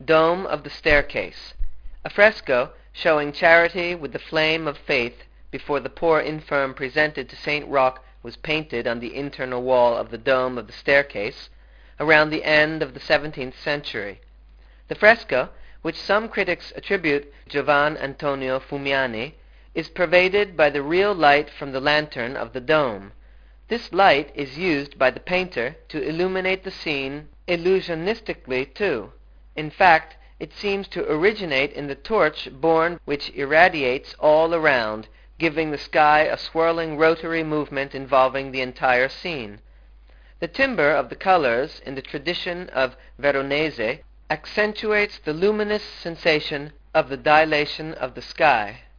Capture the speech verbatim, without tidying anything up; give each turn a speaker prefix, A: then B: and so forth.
A: Dome of the Staircase, a fresco showing Charity with the flame of faith before the poor infirm presented to Saint Roch was painted on the internal wall of the dome of the staircase around the end of the seventeenth century. The fresco, which some critics attribute to Giovan Antonio Fumiani, is pervaded by the real light from the lantern of the dome. This light is used by the painter to illuminate the scene illusionistically too. In fact, it seems to originate in the torch borne which irradiates all around, giving the sky a swirling rotary movement involving the entire scene. The timbre of the colors, in the tradition of Veronese, accentuates the luminous sensation of the dilation of the sky.